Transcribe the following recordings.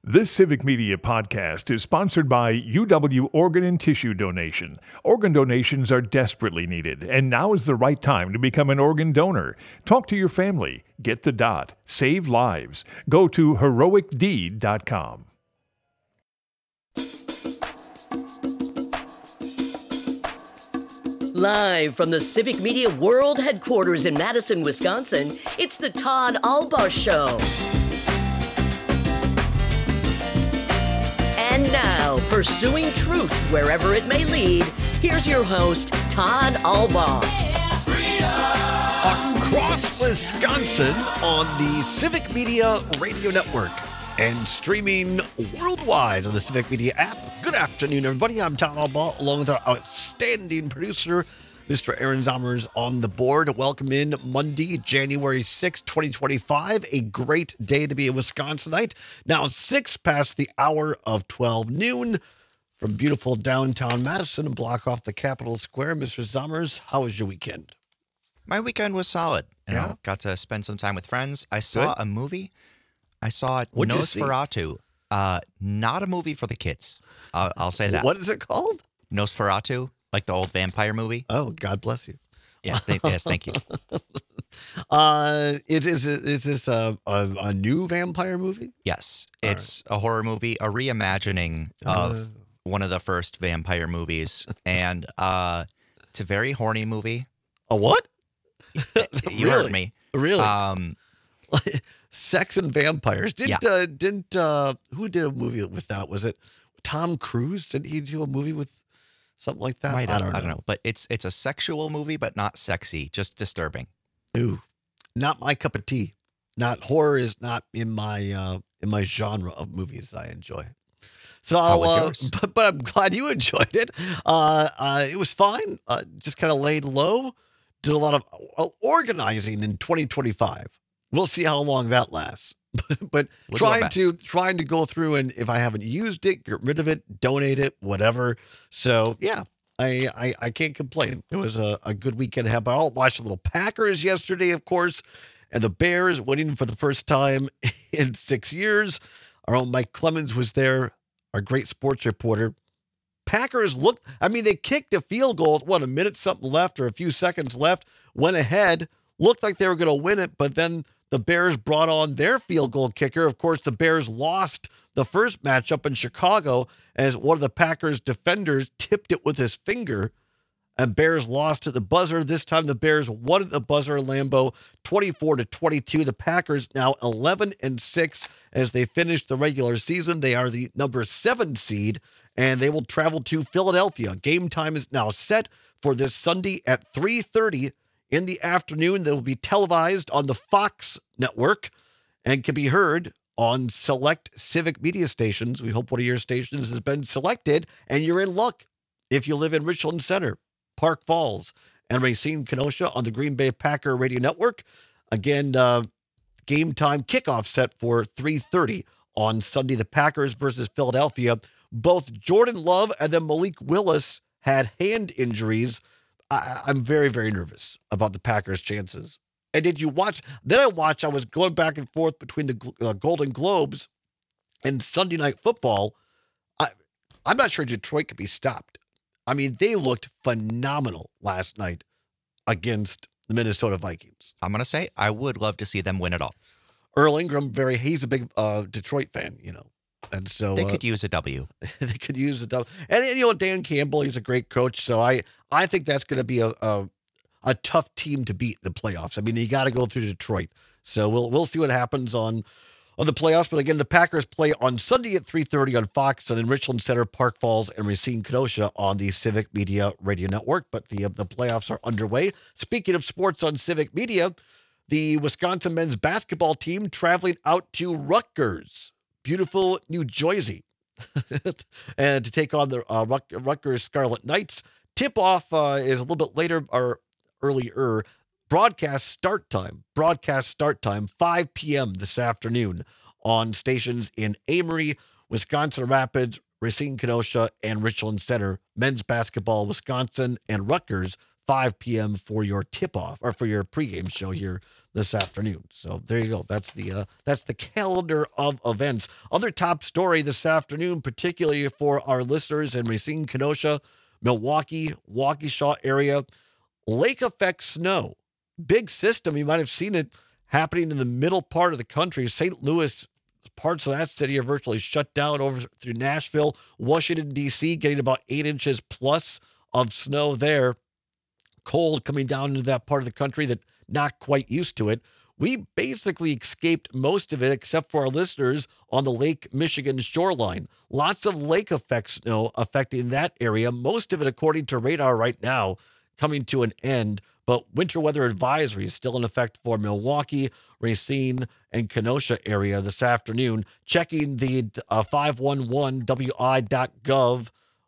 This Civic Media podcast is sponsored by UW Organ and Tissue Donation. Organ donations are desperately needed, and now is the right time to become an organ donor. Talk to your family. Get the dot. Save lives. Go to heroicdeed.com. Live from the Civic Media World Headquarters in Madison, Wisconsin, it's the Todd Albaugh Show. And now, pursuing truth wherever it may lead, here's your host, Todd Albaugh. Across Wisconsin on the Civic Media Radio Network and streaming worldwide on the Civic Media app. Good afternoon, everybody. I'm Todd Albaugh, along with our outstanding producer, Mr. Aaron Zommers, on the board. Welcome in Monday, January 6, 2025. A great day to be a Wisconsinite. Now 6 past the hour of 12 noon from beautiful downtown Madison, a block off the Capitol Square. Mr. Zommers, how was your weekend? My weekend was solid. Yeah? Got to spend some time with friends. I saw a movie. I saw What'd you see? Nosferatu. Not a movie for the kids. I'll say that. What is it called? Nosferatu, like the old vampire movie. Oh, God bless you. Yeah, yes, thank you. Is this a new vampire movie? Yes, it's a horror movie, a reimagining of one of the first vampire movies, and it's a very horny movie. A what? You Really? heard me. Really? Sex and vampires. Didn't who did a movie with that? Was it Tom Cruise? Did he do a movie with something like that? I don't know. But it's a sexual movie, but not sexy, just disturbing. Ooh, not my cup of tea. Not horror is not in my genre of movies that I enjoy. So How was yours? But I'm glad you enjoyed it. It was fine. Just kind of laid low. Did a lot of organizing in 2025. We'll see how long that lasts. But We'll do our trying to go through, and if I haven't used it, get rid of it, donate it, whatever. So yeah, I can't complain. It was a good weekend to have. I watched the little Packers yesterday, of course, and the Bears winning for the first time in 6 years. Our own Mike Clemens was there, our great sports reporter. Packers they kicked a field goal, a minute something left or a few seconds left, went ahead, looked like they were going to win it, but then the Bears brought on their field goal kicker. Of course, the Bears lost the first matchup in Chicago as one of the Packers defenders tipped it with his finger, and Bears lost at the buzzer. This time the Bears won at the buzzer in Lambeau, 24-22. The Packers now 11-6 as they finish the regular season. They are the number 7 seed, and they will travel to Philadelphia. Game time is now set for this Sunday at 3:30 in the afternoon. That will be televised on the Fox network and can be heard on select Civic Media stations. We hope one of your stations has been selected, and you're in luck if you live in Richland Center, Park Falls, and Racine Kenosha on the Green Bay Packer Radio Network. Again, game time kickoff set for 3:30 on Sunday. The Packers versus Philadelphia. Both Jordan Love and then Malik Willis had hand injuries. I'm very, very nervous about the Packers' chances. And did you watch? Then I was going back and forth between the Golden Globes and Sunday Night Football. I'm not sure Detroit could be stopped. I mean, they looked phenomenal last night against the Minnesota Vikings. I'm going to say I would love to see them win it all. Earl Ingram, he's a big Detroit fan, And so They could use a W. They could use a W. And Dan Campbell, he's a great coach. So I think that's going to be a tough team to beat in the playoffs. I mean, you got to go through Detroit. So we'll see what happens on the playoffs. But again, the Packers play on Sunday at 3:30 on Fox and in Richland Center, Park Falls, and Racine Kenosha on the Civic Media Radio Network. But the playoffs are underway. Speaking of sports on Civic Media, the Wisconsin men's basketball team traveling out to Rutgers, beautiful New Jersey, and to take on the Rutgers Scarlet Knights. Tip-off is a little bit later or earlier. Broadcast start time, 5 p.m. this afternoon on stations in Amory, Wisconsin Rapids, Racine Kenosha, and Richland Center. Men's basketball, Wisconsin and Rutgers, 5 p.m. for your tip-off, or for your pregame show here this afternoon. So there you go. That's the calendar of events. Other top story this afternoon, particularly for our listeners in Racine, Kenosha, Milwaukee, Waukesha area, lake effect snow. Big system. You might have seen it happening in the middle part of the country. St. Louis, parts of that city are virtually shut down over through Nashville, Washington, D.C., getting about 8 inches plus of snow there. Cold coming down into that part of the country that not quite used to it. We basically escaped most of it except for our listeners on the Lake Michigan shoreline. Lots of lake effect snow affecting that area. Most of it, according to radar right now, coming to an end. But winter weather advisory is still in effect for Milwaukee, Racine, and Kenosha area this afternoon. Checking the 511wi.gov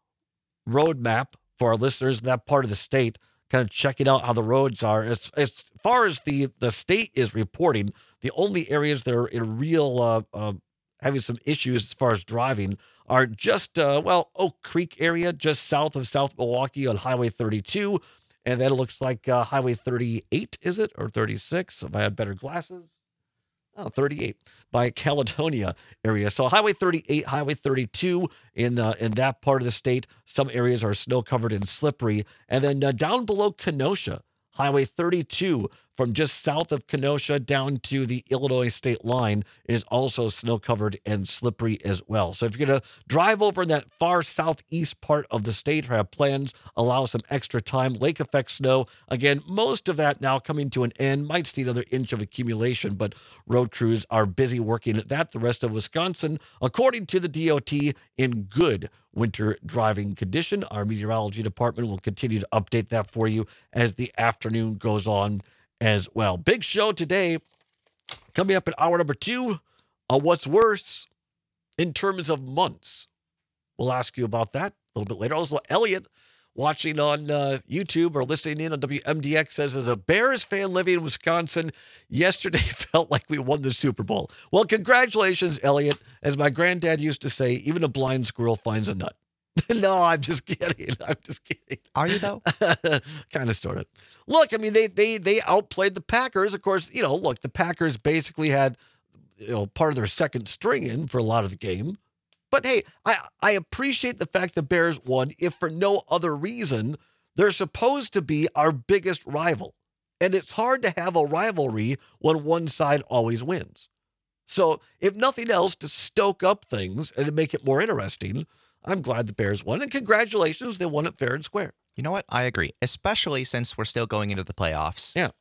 roadmap for our listeners in that part of the state. Kind of checking out how the roads are. As far as the state is reporting, the only areas that are in real having some issues as far as driving are just, Oak Creek area, just south of South Milwaukee on Highway 32. And then it looks like Highway 38, is it? Or 36, if I had better glasses. Oh, 38 by Caledonia area. So Highway 38, Highway 32 in that part of the state. Some areas are snow covered and slippery. And then down below Kenosha, Highway 32 from just south of Kenosha down to the Illinois state line is also snow covered and slippery as well. So if you're going to drive over in that far southeast part of the state or have plans, allow some extra time. Lake effect snow, again, most of that now coming to an end. Might see another inch of accumulation, but road crews are busy working at that. The rest of Wisconsin, according to the DOT, in good winter driving condition. Our meteorology department will continue to update that for you as the afternoon goes on as well. Big show today. Coming up in hour number 2, what's worse in terms of months. We'll ask you about that a little bit later. Also, Elliot, watching on YouTube or listening in on WMDX, says, as a Bears fan living in Wisconsin, yesterday felt like we won the Super Bowl. Well, congratulations, Elliot. As my granddad used to say, even a blind squirrel finds a nut. No, I'm just kidding. Are you, though? Kind of, sort of. Look, I mean, they outplayed the Packers. Of course, look, the Packers basically had, part of their second string in for a lot of the game. But hey, I appreciate the fact the Bears won, if for no other reason. They're supposed to be our biggest rival. And it's hard to have a rivalry when one side always wins. So if nothing else, to stoke up things and to make it more interesting, I'm glad the Bears won. And congratulations, they won it fair and square. You know what? I agree, especially since we're still going into the playoffs. Yeah.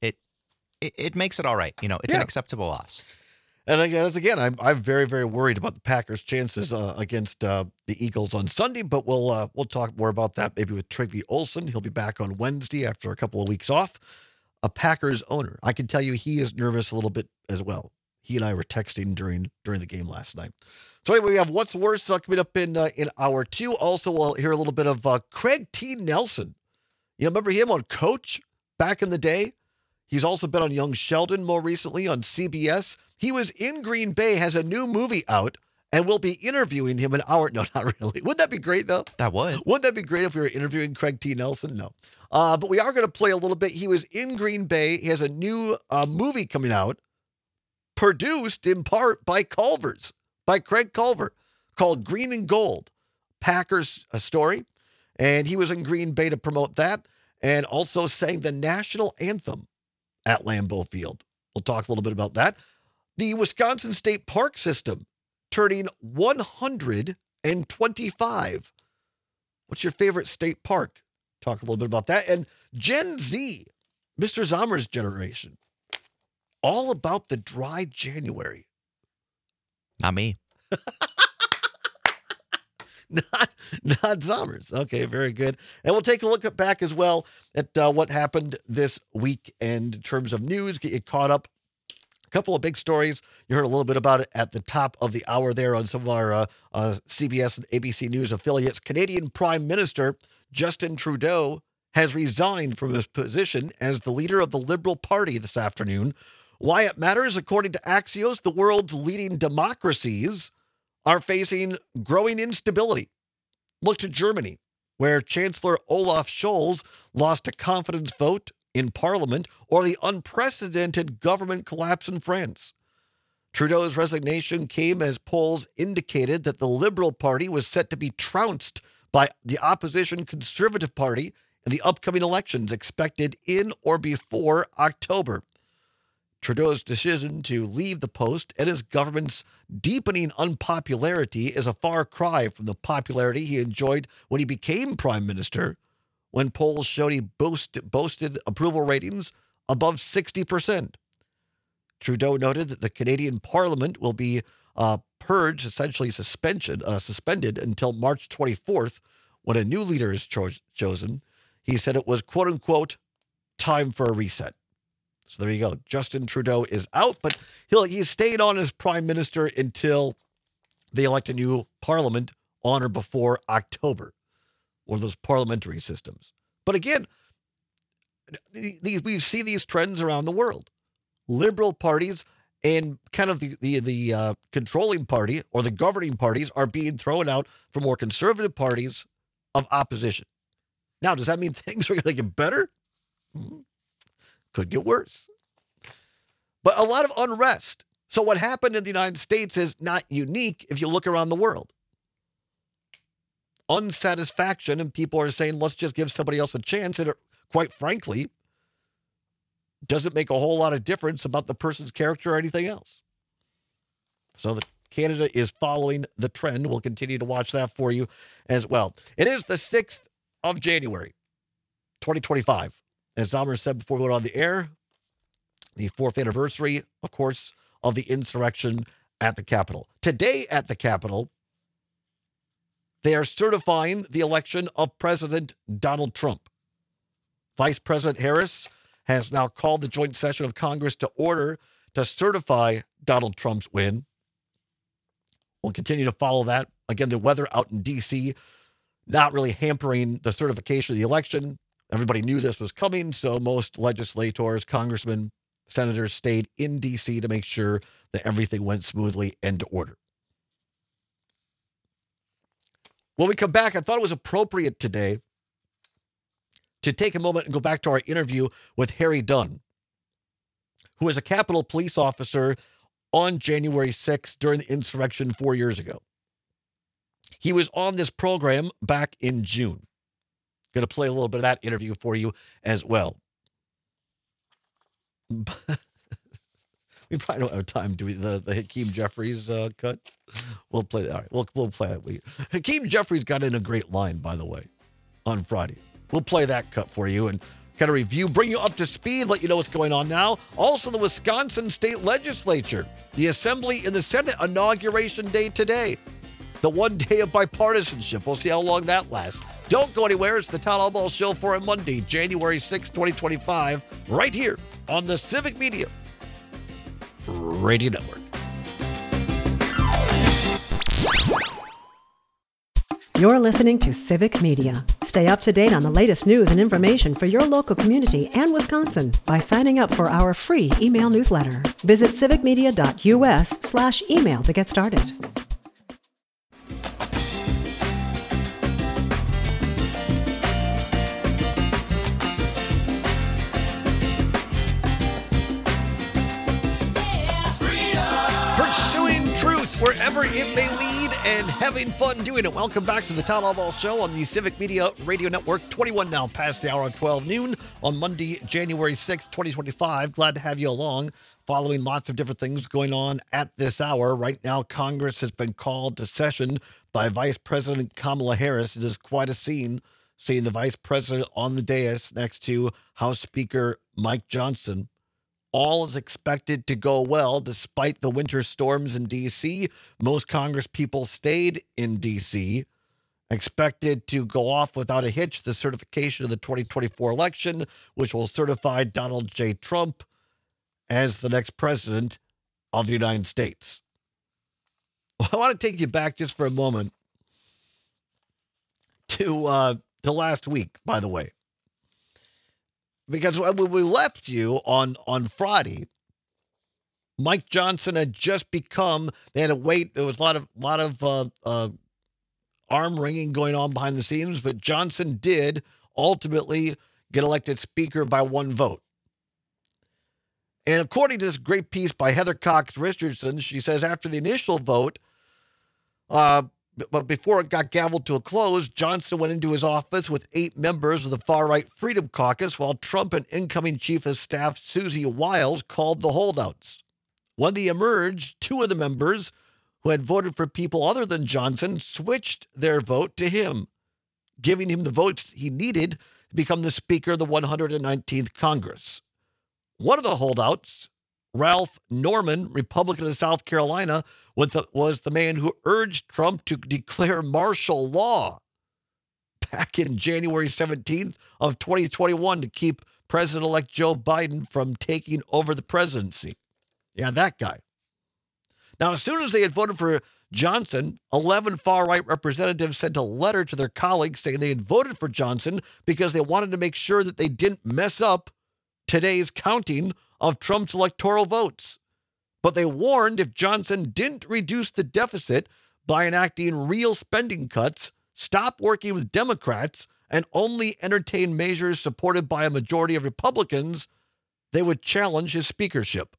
It makes it all right. It's an acceptable loss. And again, I'm very, very worried about the Packers' chances against the Eagles on Sunday, but we'll talk more about that maybe with Trygve Olsen. He'll be back on Wednesday after a couple of weeks off. A Packers owner, I can tell you he is nervous a little bit as well. He and I were texting during the game last night. So anyway, we have what's worse coming up in hour 2. Also, we'll hear a little bit of Craig T. Nelson. You remember him on Coach back in the day? He's also been on Young Sheldon more recently on CBS. He was in Green Bay, has a new movie out, and we'll be interviewing him in hour. No, not really. Wouldn't that be great, though? That would. Wouldn't that be great if we were interviewing Craig T. Nelson? No. But we are going to play a little bit. He was in Green Bay. He has a new movie coming out, produced in part by Craig Culver, called Green and Gold, Packers story. And he was in Green Bay to promote that and also sang the national anthem at Lambeau Field. We'll talk a little bit about that. The Wisconsin State Park System turning 125. What's your favorite state park? Talk a little bit about that. And Gen Z, Mr. Zommer's generation, all about the dry January. Not me. Not Zommers. Okay, very good. And we'll take a look back as well at what happened this week in terms of news, get you caught up. A couple of big stories. You heard a little bit about it at the top of the hour there on some of our CBS and ABC News affiliates. Canadian Prime Minister Justin Trudeau has resigned from his position as the leader of the Liberal Party this afternoon. Why it matters, according to Axios, the world's leading democracies are facing growing instability. Look to Germany, where Chancellor Olaf Scholz lost a confidence vote in Parliament or the unprecedented government collapse in France. Trudeau's resignation came as polls indicated that the Liberal Party was set to be trounced by the opposition Conservative Party in the upcoming elections expected in or before October. Trudeau's decision to leave the post and his government's deepening unpopularity is a far cry from the popularity he enjoyed when he became prime minister, when polls showed he boasted approval ratings above 60%. Trudeau noted that the Canadian Parliament will be purged, essentially suspended until March 24th, when a new leader is chosen. He said it was, quote unquote, time for a reset. So there you go. Justin Trudeau is out, but he's staying on as prime minister until they elect a new parliament on or before October, one of those parliamentary systems. But again, we see these trends around the world. Liberal parties and kind of the controlling party or the governing parties are being thrown out for more conservative parties of opposition. Now, does that mean things are going to get better? Could get worse. But a lot of unrest. So what happened in the United States is not unique if you look around the world. Unsatisfaction, and people are saying, let's just give somebody else a chance. And it, quite frankly, doesn't make a whole lot of difference about the person's character or anything else. So Canada is following the trend. We'll continue to watch that for you as well. It is the 6th of January, 2025. As Dahmer said before we went on the air, the 4th anniversary, of course, of the insurrection at the Capitol. Today at the Capitol, they are certifying the election of President Donald Trump. Vice President Harris has now called the joint session of Congress to order to certify Donald Trump's win. We'll continue to follow that. Again, the weather out in D.C. not really hampering the certification of the election. Everybody knew this was coming, so most legislators, congressmen, senators stayed in D.C. to make sure that everything went smoothly and to order. When we come back, I thought it was appropriate today to take a moment and go back to our interview with Harry Dunn, who was a Capitol police officer on January 6th during the insurrection 4 years ago. He was on this program back in June. Going to play a little bit of that interview for you as well. We probably don't have time to the Hakeem Jeffries cut. We'll play that. All right, we'll play that. Hakeem Jeffries got in a great line, by the way, on Friday. We'll play that cut for you and kind of review, bring you up to speed, let you know what's going on now. Also, the Wisconsin State Legislature, the Assembly and the Senate inauguration day today. The 1 day of bipartisanship. We'll see how long that lasts. Don't go anywhere. It's the Todd Albaugh Show for a Monday, January 6, 2025, right here on the Civic Media Radio Network. You're listening to Civic Media. Stay up to date on the latest news and information for your local community and Wisconsin by signing up for our free email newsletter. Visit civicmedia.us/email to get started. Wherever it may lead and having fun doing it. Welcome back to the Todd Albaugh Show on the Civic Media Radio Network. 21 now past the hour of 12 noon on Monday, January 6, 2025. Glad to have you along, following lots of different things going on at this hour. Right now, Congress has been called to session by Vice President Kamala Harris. It is quite a scene, seeing the Vice President on the dais next to House Speaker Mike Johnson. All is expected to go well despite the winter storms in D.C. Most Congress people stayed in D.C., expected to go off without a hitch the certification of the 2024 election, which will certify Donald J. Trump as the next president of the United States. I want to take you back just for a moment to last week, by the way. Because when we left you on Friday, Mike Johnson had just become, they had to wait. There was a lot of arm wringing going on behind the scenes, but Johnson did ultimately get elected Speaker by one vote. And according to this great piece by Heather Cox Richardson, she says after the initial vote, but before it got gavelled to a close, Johnson went into his office with 8 members of the far-right Freedom Caucus, while Trump and incoming Chief of Staff Susie Wiles called the holdouts. When they emerged, 2 of the members who had voted for people other than Johnson switched their vote to him, giving him the votes he needed to become the Speaker of the 119th Congress. One of the holdouts, Ralph Norman, Republican of South Carolina, was the man who urged Trump to declare martial law back in January 17th of 2021 to keep President-elect Joe Biden from taking over the presidency. Yeah, that guy. Now, as soon as they had voted for Johnson, 11 far-right representatives sent a letter to their colleagues saying they had voted for Johnson because they wanted to make sure that they didn't mess up today's counting of Trump's electoral votes. But they warned if Johnson didn't reduce the deficit by enacting real spending cuts, stop working with Democrats, and only entertain measures supported by a majority of Republicans, they would challenge his speakership.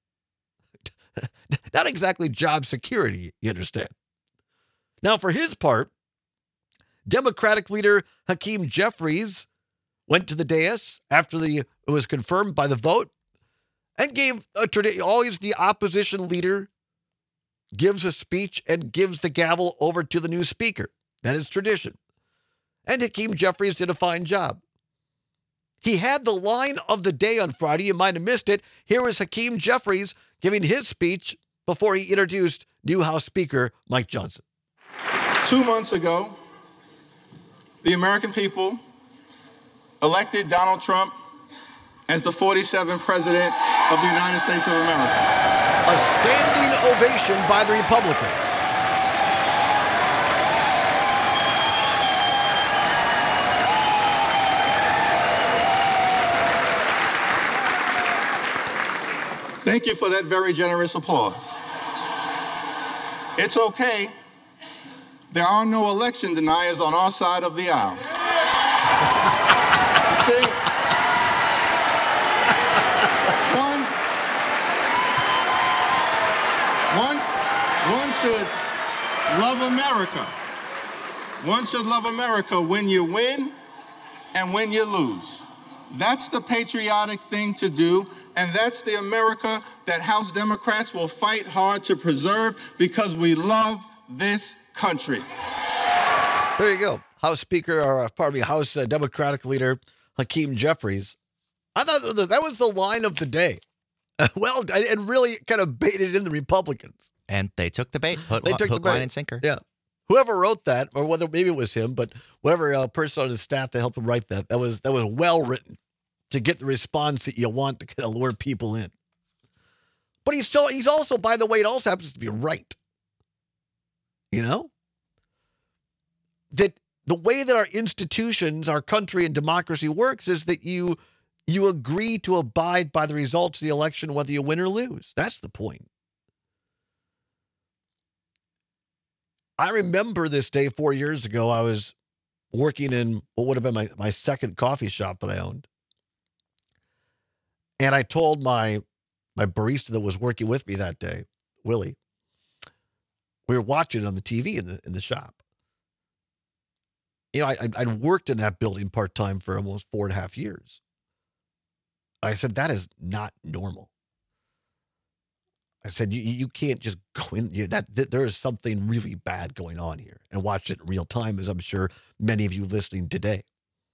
Not exactly job security, you understand. Now, for his part, Democratic leader Hakeem Jeffries went to the dais after it was confirmed by the vote and gave always the opposition leader gives a speech and gives the gavel over to the new speaker. That is tradition. And Hakeem Jeffries did a fine job. He had the line of the day on Friday. You might have missed it. Here is Hakeem Jeffries giving his speech before he introduced new House Speaker Mike Johnson. 2 months ago, the American people elected Donald Trump as the 47th President of the United States of America. A standing ovation by the Republicans. Thank you for that very generous applause. It's okay. There are no election deniers on our side of the aisle. You see, one should love America. One should love America when you win and when you lose. That's the patriotic thing to do, and that's the America that House Democrats will fight hard to preserve because we love this country. There you go. House Democratic leader Hakeem Jeffries. I thought that was the line of the day. Well, and really kind of baited in the Republicans. And they took the bait. Hook, bait. line, and sinker. Yeah. Whoever wrote that, or whether maybe it was him, but whatever person on his staff that helped him write that was well written to get the response that you want to kind of lure people in. But he's also, by the way, it also happens to be right. You know? That the way that our institutions, our country and democracy works is that you agree to abide by the results of the election, whether you win or lose. That's the point. I remember this day 4 years ago. I was working in what would have been my second coffee shop that I owned. And I told my barista that was working with me that day, Willie, we were watching it on the TV in the shop. You know, I'd worked in that building part-time for almost 4.5 years. I said, that is not normal. I said, you can't just go in. There is something really bad going on here, and watch it in real time, as I'm sure many of you listening today.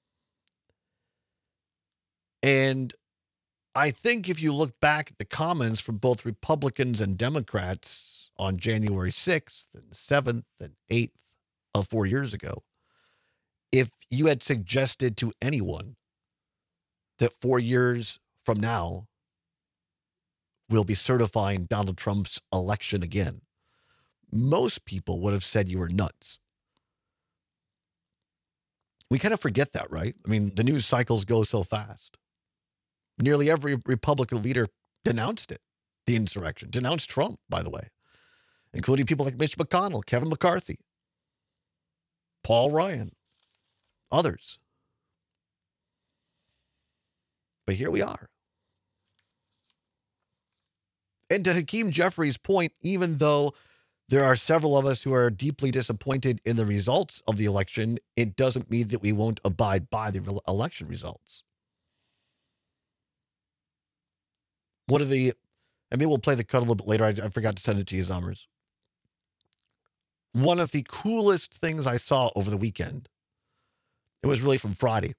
And I think if you look back at the comments from both Republicans and Democrats on January 6th and 7th and 8th of 4 years ago, if you had suggested to anyone that 4 years from now we'll be certifying Donald Trump's election again, most people would have said you were nuts. We kind of forget that, right? I mean, the news cycles go so fast. Nearly every Republican leader denounced it, the insurrection, denounced Trump, by the way, including people like Mitch McConnell, Kevin McCarthy, Paul Ryan, others. But here we are. And to Hakeem Jeffries' point, even though there are several of us who are deeply disappointed in the results of the election, it doesn't mean that we won't abide by the election results. And maybe we'll play the cut a little bit later. I forgot to send it to you, Zommers. One of the coolest things I saw over the weekend, it was really from Friday,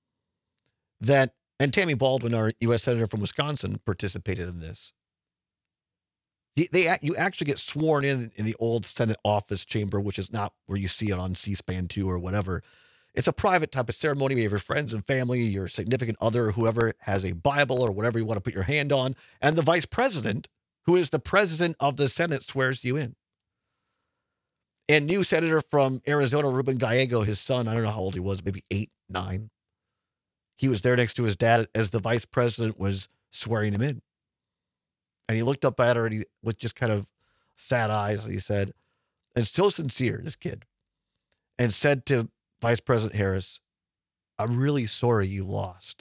and Tammy Baldwin, our U.S. Senator from Wisconsin, participated in this. You actually get sworn in the old Senate office chamber, which is not where you see it on C-SPAN 2 or whatever. It's a private type of ceremony. You have your friends and family, your significant other, whoever has a Bible or whatever you want to put your hand on, and the vice president, who is the president of the Senate, swears you in. And new senator from Arizona, Ruben Gallego, his son, I don't know how old he was, maybe 8, 9. He was there next to his dad as the vice president was swearing him in. And he looked up at her and he, with just kind of sad eyes, he said, and so sincere, this kid, and said to Vice President Harris, "I'm really sorry you lost."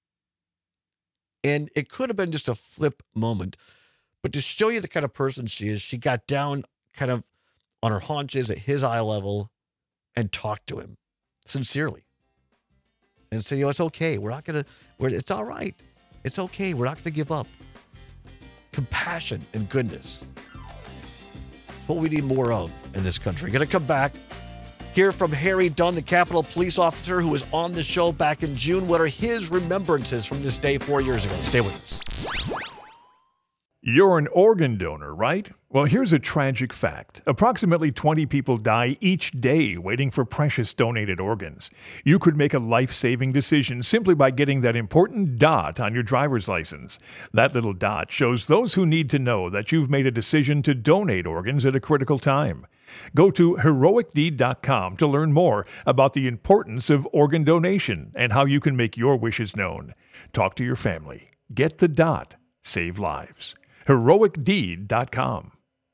And it could have been just a flip moment, but to show you the kind of person she is, she got down kind of on her haunches at his eye level and talked to him sincerely. And said, it's okay. It's all right. It's okay. We're not going to give up. Compassion and goodness. It's what we need more of in this country. Going to come back, hear from Harry Dunn, the Capitol Police officer who was on the show back in June. What are his remembrances from this day 4 years ago? Stay with us. You're an organ donor, right? Well, here's a tragic fact. Approximately 20 people die each day waiting for precious donated organs. You could make a life-saving decision simply by getting that important dot on your driver's license. That little dot shows those who need to know that you've made a decision to donate organs at a critical time. Go to heroicdeed.com to learn more about the importance of organ donation and how you can make your wishes known. Talk to your family. Get the dot. Save lives. heroicdeed.com.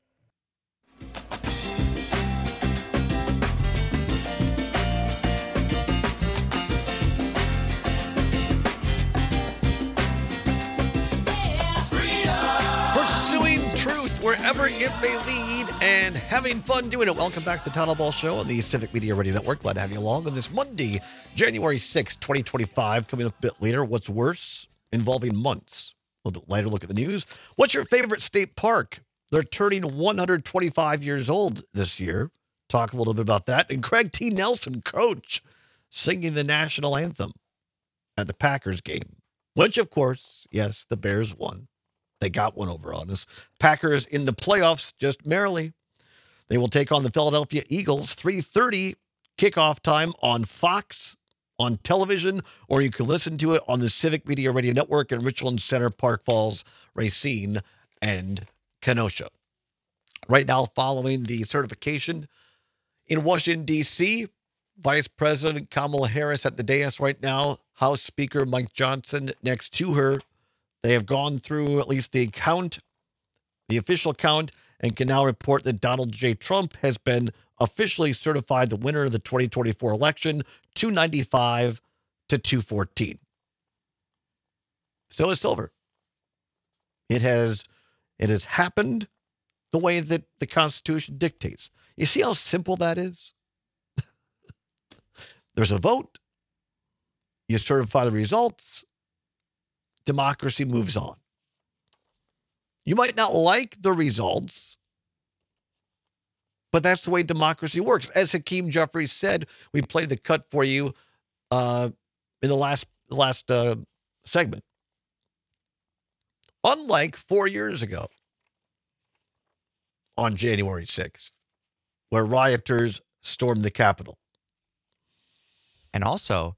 Pursuing truth wherever it may lead and having fun doing it. Welcome back to the Town Hall Ball Show on the Civic Media Radio Network. Glad to have you along on this Monday, January 6, 2025. Coming up a bit later, what's worse, involving months. A little bit later, look at the news. What's your favorite state park? They're turning 125 years old this year. Talk a little bit about that. And Craig T. Nelson, coach, singing the national anthem at the Packers game, which, of course, yes, the Bears won. They got one over on us. Packers in the playoffs, just merrily. They will take on the Philadelphia Eagles, 3:30 kickoff time on Fox, on television, or you can listen to it on the Civic Media Radio Network in Richland Center, Park Falls, Racine, and Kenosha. Right now, following the certification in Washington, D.C., Vice President Kamala Harris at the dais right now, House Speaker Mike Johnson next to her. They have gone through at least the count, the official count, and can now report that Donald J. Trump has been officially certified the winner of the 2024 election, 295 to 214. So it's over. It has happened the way that the Constitution dictates. You see how simple that is? There's a vote. You certify the results. Democracy moves on. You might not like the results, but that's the way democracy works. As Hakeem Jeffries said, we played the cut for you in the last segment. Unlike 4 years ago, on January 6th, where rioters stormed the Capitol. And also,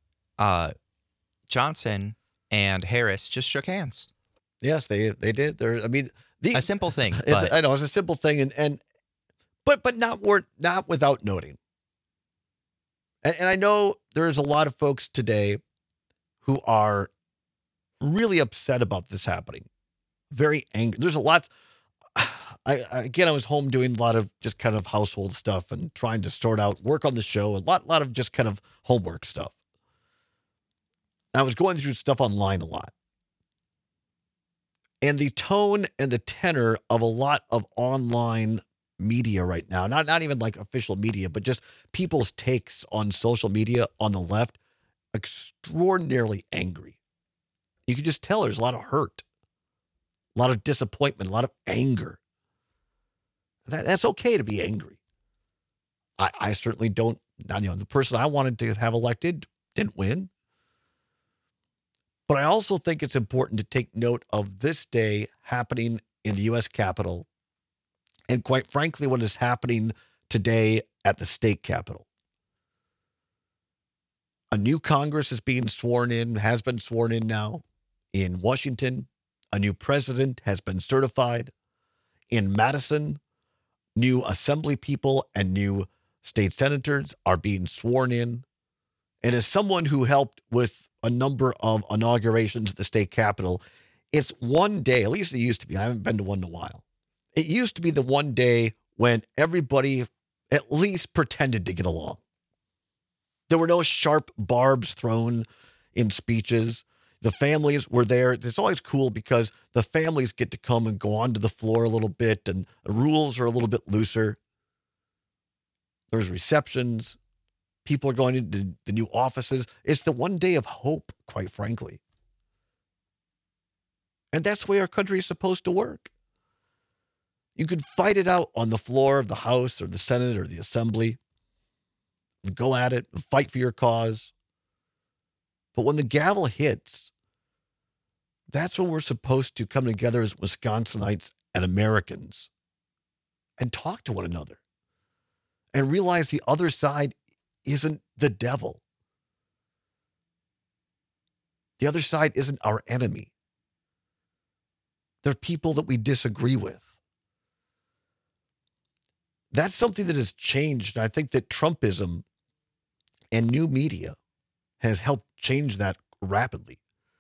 Johnson and Harris just shook hands. Yes, they did. A simple thing. I know it's a simple thing, but not without noting. And I know there's a lot of folks today who are really upset about this happening. Very angry. There's a lot. I was home doing a lot of just kind of household stuff and trying to sort out work on the show. A lot of just kind of homework stuff. I was going through stuff online a lot. And the tone and the tenor of a lot of online media right now, not even like official media, but just people's takes on social media on the left, extraordinarily angry. You can just tell there's a lot of hurt, a lot of disappointment, a lot of anger. That's okay to be angry. I certainly don't, the person I wanted to have elected didn't win. But I also think it's important to take note of this day happening in the U.S. Capitol, and quite frankly, what is happening today at the state capitol. A new Congress is being sworn in, has been sworn in now in Washington. A new president has been certified. In Madison, new assembly people and new state senators are being sworn in. And as someone who helped with a number of inaugurations at the state capitol, it's one day, at least it used to be. I haven't been to one in a while. It used to be the one day when everybody at least pretended to get along. There were no sharp barbs thrown in speeches. The families were there. It's always cool because the families get to come and go onto the floor a little bit, and the rules are a little bit looser. There's receptions. People are going into the new offices. It's the one day of hope, quite frankly. And that's the way our country is supposed to work. You could fight it out on the floor of the House or the Senate or the Assembly. Go at it, fight for your cause. But when the gavel hits, that's when we're supposed to come together as Wisconsinites and Americans and talk to one another and realize the other side isn't the devil. The other side isn't our enemy. They're people that we disagree with. That's something that has changed. I think that Trumpism and new media has helped change that rapidly.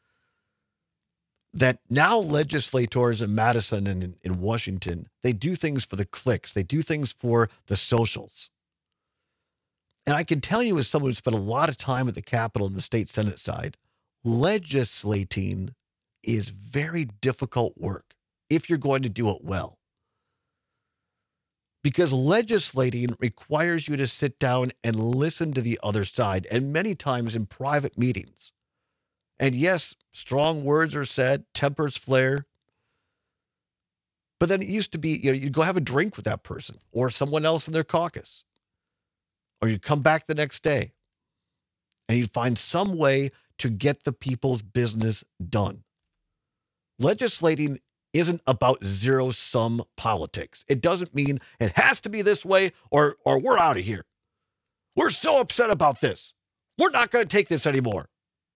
That now legislators in Madison and in Washington, they do things for the clicks. They do things for the socials. And I can tell you, as someone who spent a lot of time at the Capitol and the state Senate side, legislating is very difficult work if you're going to do it well. Because legislating requires you to sit down and listen to the other side, and many times in private meetings. And yes, strong words are said, tempers flare. But then it used to be, you'd go have a drink with that person or someone else in their caucus. Or you'd come back the next day and you'd find some way to get the people's business done. Legislating isn't about zero-sum politics. It doesn't mean it has to be this way or we're out of here. We're so upset about this. We're not going to take this anymore.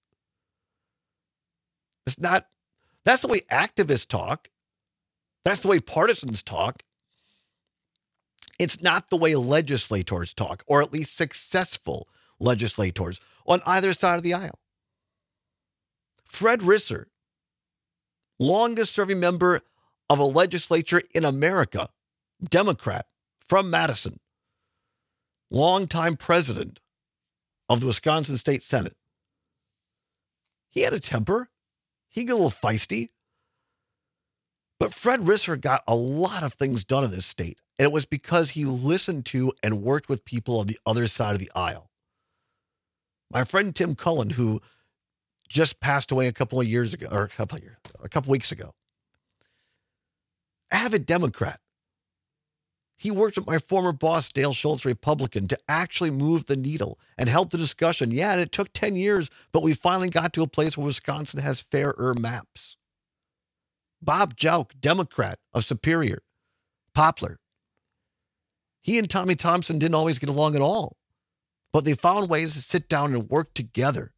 That's the way activists talk. That's the way partisans talk. It's not the way legislators talk, or at least successful legislators on either side of the aisle. Fred Risser, longest-serving member of a legislature in America, Democrat from Madison, longtime president of the Wisconsin State Senate. He had a temper. He got a little feisty. But Fred Risser got a lot of things done in this state, and it was because he listened to and worked with people on the other side of the aisle. My friend Tim Cullen, who just passed away a couple weeks ago, avid Democrat. He worked with my former boss, Dale Schultz, Republican, to actually move the needle and help the discussion. Yeah, and it took 10 years, but we finally got to a place where Wisconsin has fairer maps. Bob Jauch, Democrat of Superior, Poplar. He and Tommy Thompson didn't always get along at all, but they found ways to sit down and work together.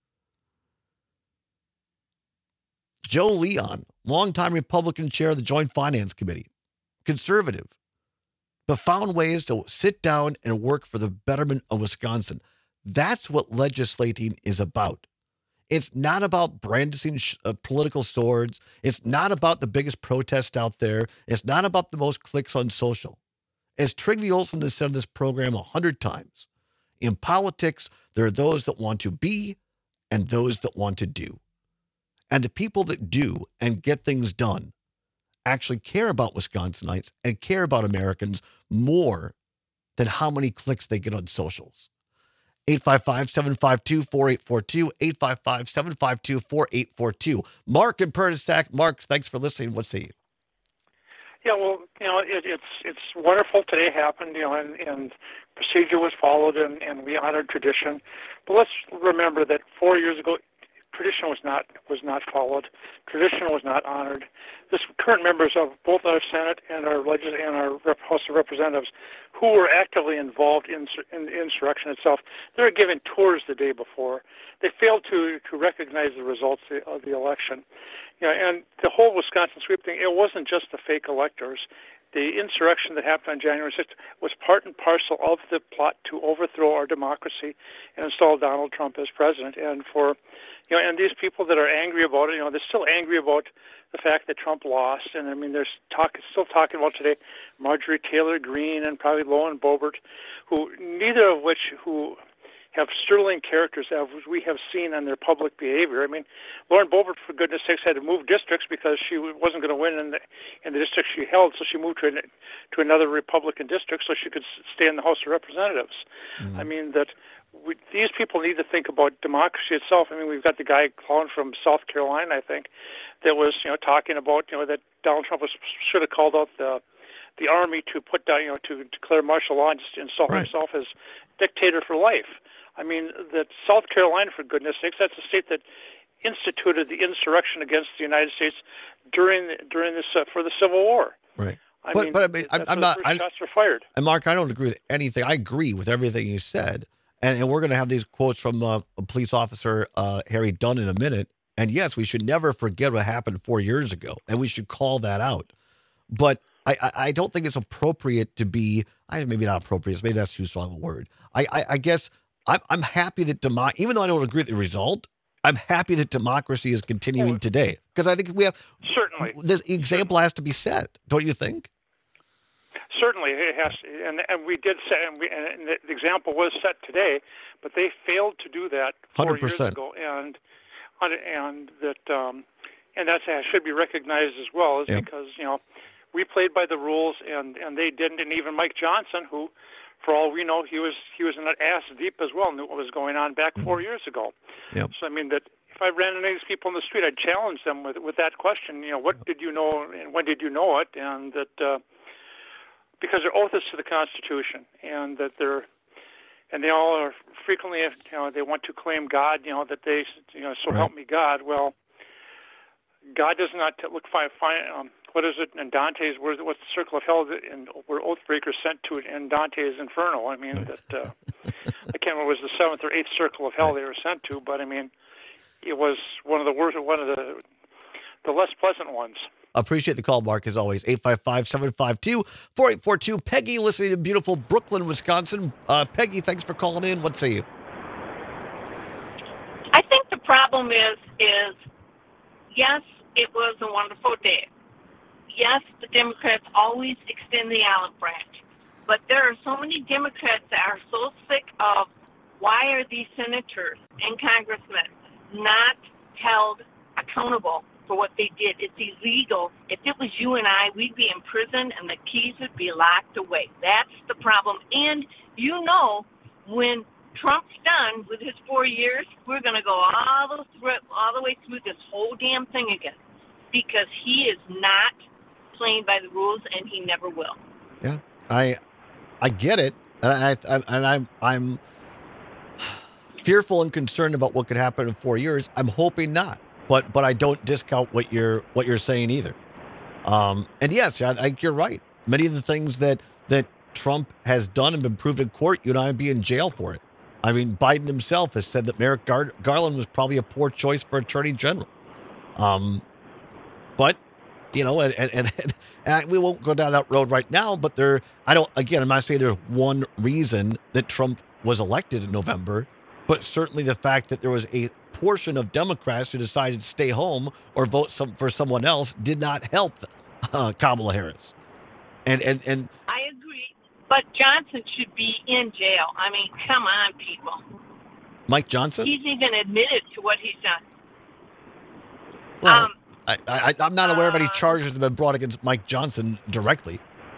Joe Leon, longtime Republican chair of the Joint Finance Committee, conservative, but found ways to sit down and work for the betterment of Wisconsin. That's what legislating is about. It's not about brandishing political swords. It's not about the biggest protest out there. It's not about the most clicks on social. As Trygve Olsen has said in this program 100 times, in politics, there are those that want to be and those that want to do. And the people that do and get things done actually care about Wisconsinites and care about Americans more than how many clicks they get on socials. 855-752-4842, 855-752-4842. Mark in Pernisac. Mark, thanks for listening. What say you? Yeah, well, it's wonderful today happened, and procedure was followed, and we honored tradition. But let's remember that 4 years ago, tradition was not followed. Tradition was not honored. This current members of both our Senate and our House of Representatives, who were actively involved in the insurrection itself, they were given tours the day before. They failed to recognize the results of the election. And the whole Wisconsin sweep thing, it wasn't just the fake electors. The insurrection that happened on January 6th was part and parcel of the plot to overthrow our democracy and install Donald Trump as president. And and these people that are angry about it, they're still angry about the fact that Trump lost. And I mean, they're still talking about today Marjorie Taylor Greene and probably Lauren Boebert, neither of which have sterling characters as we have seen on their public behavior. I mean, Lauren Boebert, for goodness sakes, had to move districts because she wasn't going to win in the district she held, so she moved to another Republican district so she could stay in the House of Representatives. Mm-hmm. I mean, these people need to think about democracy itself. I mean, we've got the guy calling from South Carolina, I think, that was talking about that Donald Trump should have called out the army to put down to declare martial law and just install himself as dictator for life. I mean, that South Carolina, for goodness sakes, that's a state that instituted the insurrection against the United States during this for the Civil War. Right. I'm not. Shots were fired. And Mark, I don't agree with anything. I agree with everything you said, and we're going to have these quotes from a police officer Harry Dunn in a minute. And yes, we should never forget what happened 4 years ago, and we should call that out. But I don't think it's appropriate to be. Maybe not appropriate. Maybe that's too strong a word. I guess. I'm happy that even though I don't agree with the result, I'm happy that democracy is continuing today because I think we have certainly this example has to be set. Don't you think? Certainly, it has, and we did set, and the example was set today, but they failed to do that 4 years ago, and that should be recognized as well, because we played by the rules, and they didn't, and even Mike Johnson, who, for all we know, he was in an ass deep as well, knew what was going on back 4 years ago. Yep. So I mean that if I ran into these people in the street, I'd challenge them with that question. What did you know and when did you know it? And that because their oath is to the Constitution, and that they all are frequently they want to claim God. That they so help me God. Well, God does not look fine. What is it in Dante's? What's the circle of hell where oath breakers sent to it in Dante's Inferno? I mean, I can't remember, it was the seventh or eighth circle of hell they were sent to, but I mean, it was one of the worst, one of the less pleasant ones. Appreciate the call, Mark, as always. 855-752-4842. Peggy, listening in beautiful Brooklyn, Wisconsin. Peggy, thanks for calling in. What say you? I think the problem is yes, it was a wonderful day. Yes, the Democrats always extend the olive branch, but there are so many Democrats that are so sick of why are these senators and congressmen not held accountable for what they did. It's illegal. If it was you and I, we'd be in prison and the keys would be locked away. That's the problem. And when Trump's done with his 4 years, we're going to go all the way through this whole damn thing again, because he is not playing by the rules, and he never will. Yeah, I get it, and I'm fearful and concerned about what could happen in 4 years. I'm hoping not, but I don't discount what you're saying either. And yes, I think you're right. Many of the things that Trump has done and been proved in court, you and I would be in jail for it. I mean, Biden himself has said that Merrick Garland was probably a poor choice for Attorney General. But and we won't go down that road right now, but I'm not saying there's one reason that Trump was elected in November, but certainly the fact that there was a portion of Democrats who decided to stay home or vote for someone else did not help Kamala Harris. And I agree, but Johnson should be in jail. I mean, come on, people. Mike Johnson? He's even admitted to what he's done. Well, I'm not aware of any charges that have been brought against Mike Johnson directly.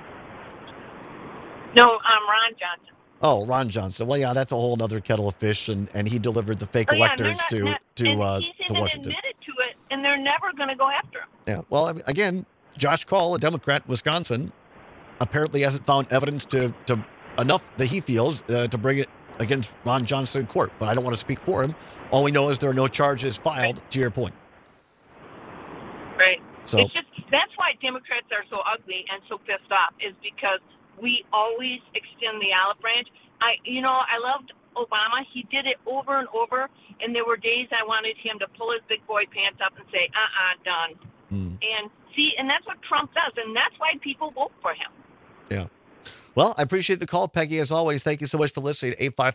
No, Ron Johnson. Oh, Ron Johnson. Well, yeah, that's a whole other kettle of fish, and he delivered the fake electors to and he's even Washington. admitted to it, and they're never going to go after him. Yeah. Well, I mean, again, Josh Call, a Democrat in Wisconsin, apparently hasn't found evidence to enough that he feels to bring it against Ron Johnson in court. But I don't want to speak for him. All we know is there are no charges filed. To your point. Right. So it's just that's why Democrats are so ugly and so pissed off, is because we always extend the olive branch. I loved Obama. He did it over and over, and there were days I wanted him to pull his big boy pants up and say, done. And see, and that's what Trump does, and that's why people vote for him. Yeah. Well, I appreciate the call, Peggy, as always. Thank you so much for listening.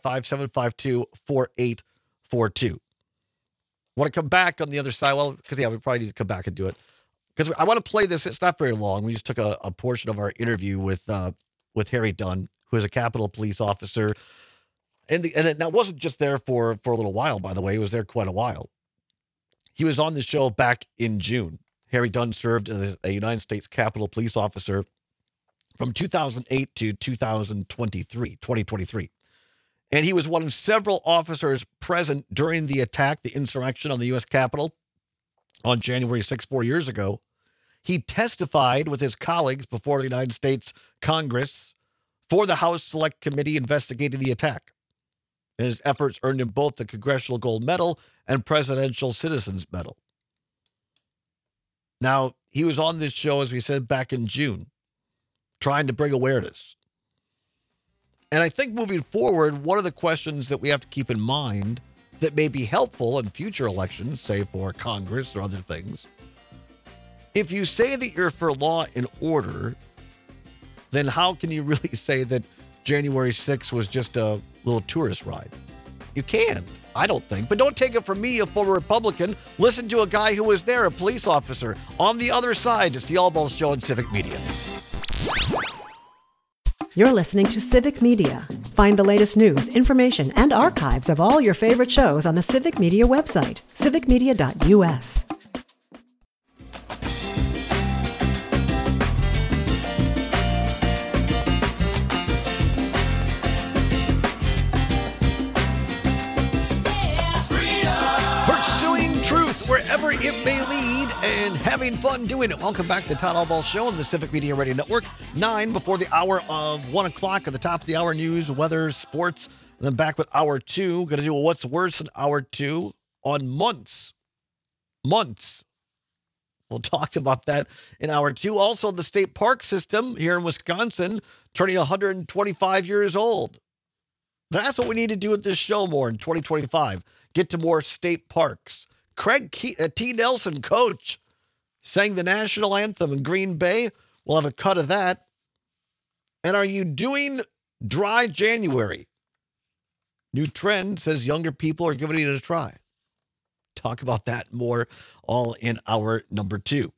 855-752-4842. Want to come back on the other side? Well, because, we probably need to come back and do it. Because I want to play this. It's not very long. We just took a portion of our interview with Harry Dunn, who is a Capitol Police officer. And that wasn't just there for a little while, by the way. He was there quite a while. He was on the show back in June. Harry Dunn served as a United States Capitol Police officer from 2008 to 2023. And he was one of several officers present during the attack, the insurrection on the U.S. Capitol on January 6, 4 years ago. He testified with his colleagues before the United States Congress for the House Select Committee investigating the attack. And his efforts earned him both the Congressional Gold Medal and Presidential Citizens Medal. Now, he was on this show, as we said, back in June, trying to bring awareness. And I think moving forward, one of the questions that we have to keep in mind that may be helpful in future elections, say for Congress or other things, if you say that you're for law and order, then how can you really say that January 6th was just a little tourist ride? You can't, I don't think. But don't take it from me, a former Republican. Listen to a guy who was there, a police officer, on the other side. It's the All Balls Show on Civic Media. You're listening to Civic Media. Find the latest news, information, and archives of all your favorite shows on the Civic Media website, civicmedia.us. Pursuing truth wherever it may lead and having fun doing it. Welcome back to the Todd Allball Show on the Civic Media Radio Network. 9 before the hour of 1 o'clock at the top of the hour, news, weather, sports. And then back with hour 2. Going to do a what's worse in hour 2 on months. We'll talk about that in hour 2. Also, the state park system here in Wisconsin turning 125 years old. That's what we need to do with this show more in 2025. Get to more state parks. Craig T. Nelson, coach, sang the national anthem in Green Bay. We'll have a cut of that. And are you doing dry January? New trend says younger people are giving it a try. Talk about that more, all in hour number 2.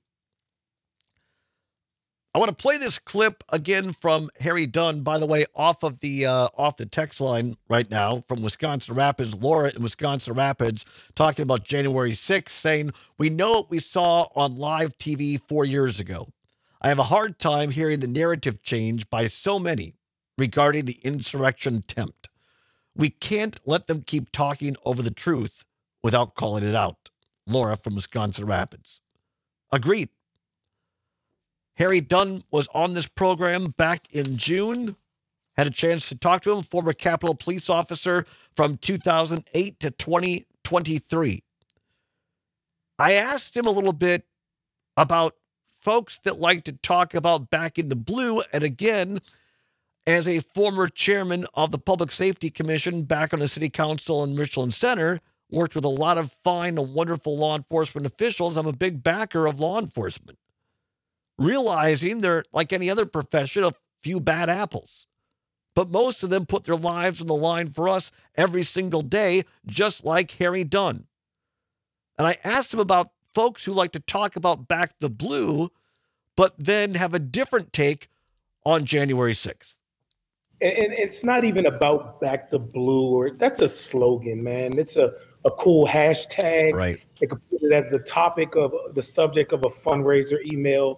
I want to play this clip again from Harry Dunn, by the way, off the text line right now from Wisconsin Rapids. Laura in Wisconsin Rapids talking about January 6th, saying, "We know what we saw on live TV 4 years ago. I have a hard time hearing the narrative change by so many regarding the insurrection attempt. We can't let them keep talking over the truth without calling it out." Laura from Wisconsin Rapids. Agreed. Harry Dunn was on this program back in June. Had a chance to talk to him, former Capitol Police officer from 2008 to 2023. I asked him a little bit about folks that like to talk about back in the blue. And again, as a former chairman of the Public Safety Commission back on the city council in Richland Center, worked with a lot of fine and wonderful law enforcement officials. I'm a big backer of law enforcement. Realizing they're, like any other profession, a few bad apples. But most of them put their lives on the line for us every single day, just like Harry Dunn. And I asked him about folks who like to talk about back the blue, but then have a different take on January 6th. And it's not even about back the blue, or that's a slogan, man. It's a cool hashtag. Right. They could put it as the topic of the subject of a fundraiser email.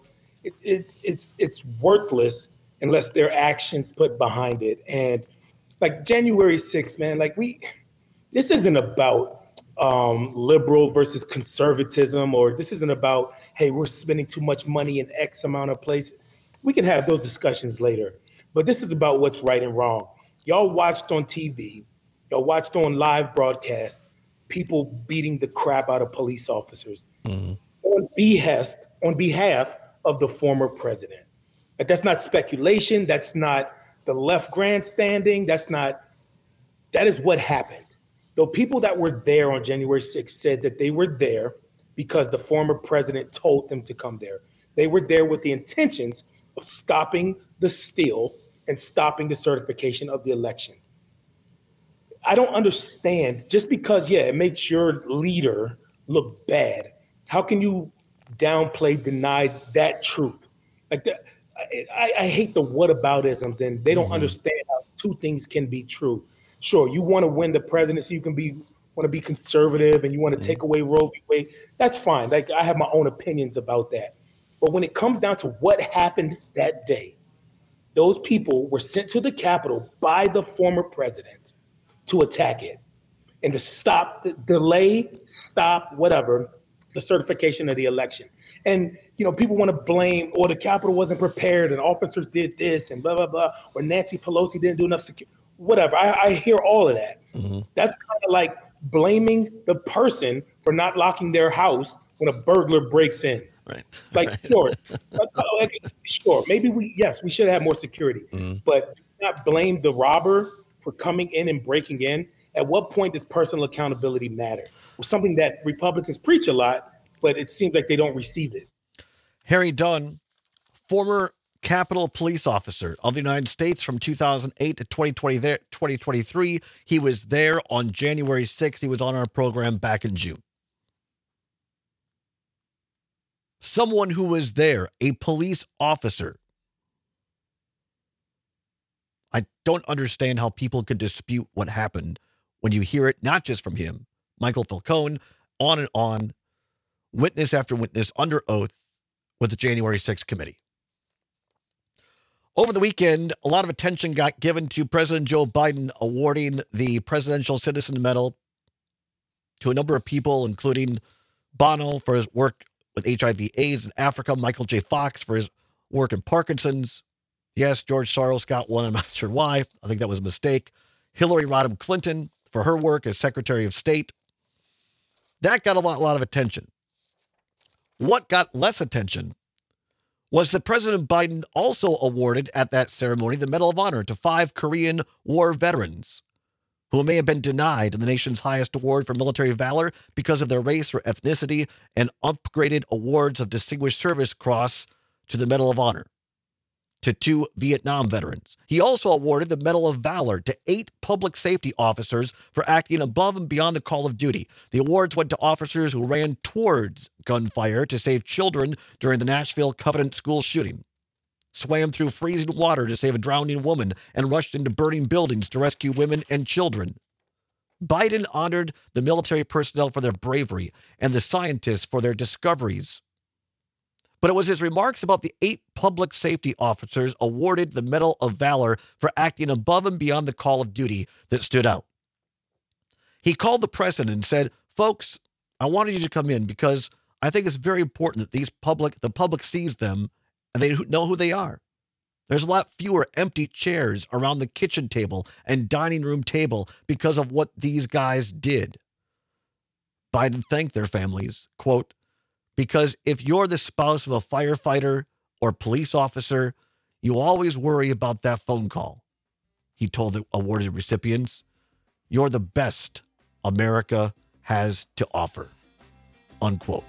It's worthless unless there are actions put behind it. And like January 6th, man, this isn't about liberal versus conservatism, or this isn't about, hey, we're spending too much money in X amount of places. We can have those discussions later. But this is about what's right and wrong. Y'all watched on TV, y'all watched on live broadcast, people beating the crap out of police officers on behalf of the former president. Like, that's not speculation. That's not the left grandstanding. That is what happened. The people that were there on January 6th said that they were there because the former president told them to come there. They were there with the intentions of stopping the steal and stopping the certification of the election. I don't understand, just because, it makes your leader look bad, how can you downplay, deny that truth? Like that, I hate the whataboutisms, and they don't understand how two things can be true. Sure, you want to win the presidency, want to be conservative, and you want to take away Roe v. Wade. That's fine. Like, I have my own opinions about that. But when it comes down to what happened that day, those people were sent to the Capitol by the former president to attack it and to stop, whatever, the certification of the election. And, people want to blame, or the Capitol wasn't prepared and officers did this and blah, blah, blah, or Nancy Pelosi didn't do enough security, whatever. I hear all of that. That's kind of like blaming the person for not locking their house when a burglar breaks in. Right. Like, sure, maybe we should have more security, but not blame the robber for coming in and breaking in. At what point does personal accountability matter? Well, something that Republicans preach a lot, but it seems like they don't receive it. Harry Dunn, former Capitol Police Officer of the United States from 2008 to 2023. He was there on January 6th. He was on our program back in June. Someone who was there, a police officer. I don't understand how people could dispute what happened when you hear it, not just from him, Michael Falcone, on and on, witness after witness, under oath with the January 6th committee. Over the weekend, a lot of attention got given to President Joe Biden awarding the Presidential Citizen Medal to a number of people, including Bono for his work with HIV/AIDS in Africa, Michael J. Fox for his work in Parkinson's. Yes, George Soros got one. I'm not sure why. I think that was a mistake. Hillary Rodham Clinton for her work as Secretary of State. That got a lot of attention. What got less attention was that President Biden also awarded at that ceremony the Medal of Honor to 5 Korean War veterans who may have been denied the nation's highest award for military valor because of their race or ethnicity, and upgraded awards of Distinguished Service Cross to the Medal of Honor to 2 Vietnam veterans. He also awarded the Medal of Valor to 8 public safety officers for acting above and beyond the call of duty. The awards went to officers who ran towards gunfire to save children during the Nashville Covenant School shooting, swam through freezing water to save a drowning woman, and rushed into burning buildings to rescue women and children. Biden honored the military personnel for their bravery and the scientists for their discoveries. But it was his remarks about the 8 public safety officers awarded the Medal of Valor for acting above and beyond the call of duty that stood out. He called the president and said, "Folks, I wanted you to come in because I think it's very important that the public sees them and they know who they are. There's a lot fewer empty chairs around the kitchen table and dining room table because of what these guys did." Biden thanked their families, quote, "Because if you're the spouse of a firefighter or police officer, you always worry about that phone call." He told the awarded recipients, "You're the best America has to offer," unquote.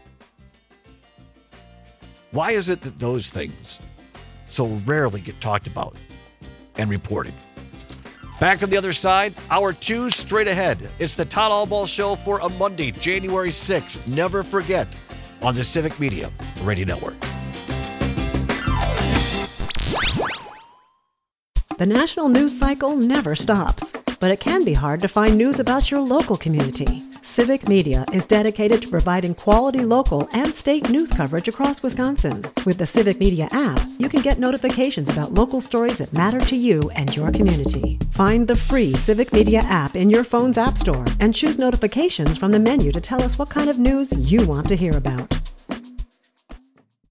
Why is it that those things so rarely get talked about and reported? Back on the other side, hour 2 straight ahead. It's the Todd Albaugh Show for a Monday, January 6th. Never forget, on the Civic Media Radio Network. The national news cycle never stops, but it can be hard to find news about your local community. Civic Media is dedicated to providing quality local and state news coverage across Wisconsin. With the Civic Media app, you can get notifications about local stories that matter to you and your community. Find the free Civic Media app in your phone's app store and choose notifications from the menu to tell us what kind of news you want to hear about.